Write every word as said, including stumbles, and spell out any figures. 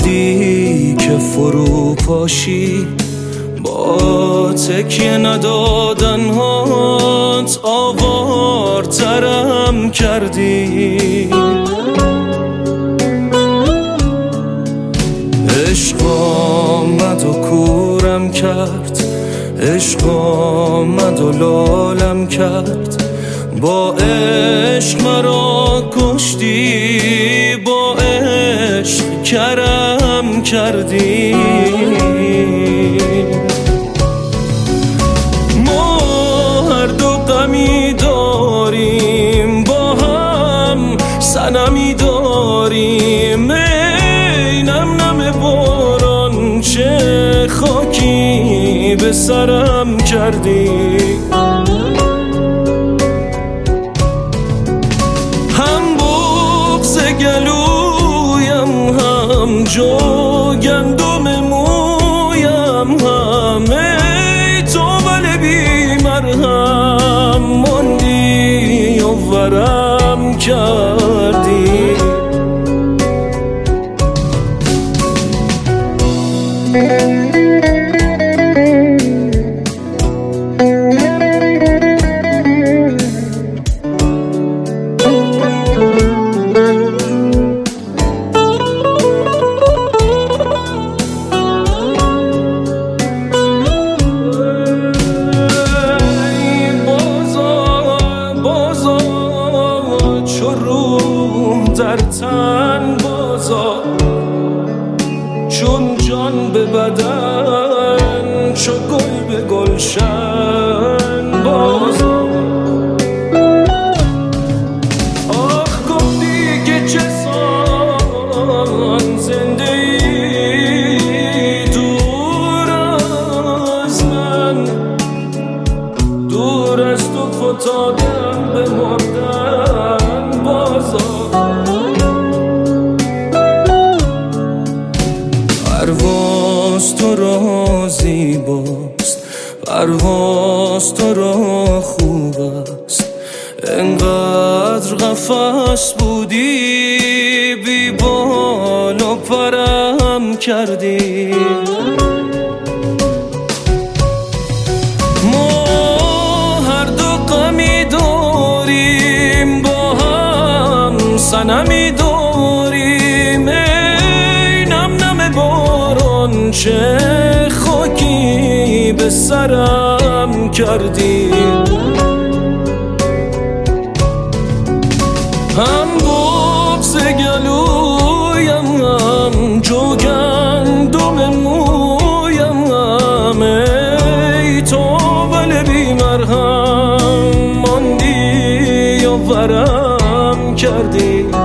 بودی که فرو پاشی، با تکیه ندادن هات آوارترم کردی. عشق آمد و کورم کرد، عشق آمد و لالم کرد، با عشق مرا کشتی، با عشق کرم کردی. ما هر دو غمی داریم، با هم صنمی داریم، ای نم نم باران چه خاکی به سرم کردی. گلویم هم جو گندم مویم هم، ای تو بله بی مرهم ماندی و ورم کردی. در تن بازا چون جان به بدن، چو گل به گلشن بازا. آخ گفتی که چه سان زنده ای دور از من، دور از تو فتادم به مردن بازا. پرواز تو را زیباست، پرواز تو را خوب است، انقدر قفس بودی بی بال و پرم کردی. ما هر دو غمی داریم، با هم صنمی داریم، چه خاکی به سرم کردی. هم بغض گلویم هم جو گندم مویم هم، ای تو بله بی مرهم ماندی و ورم کردی.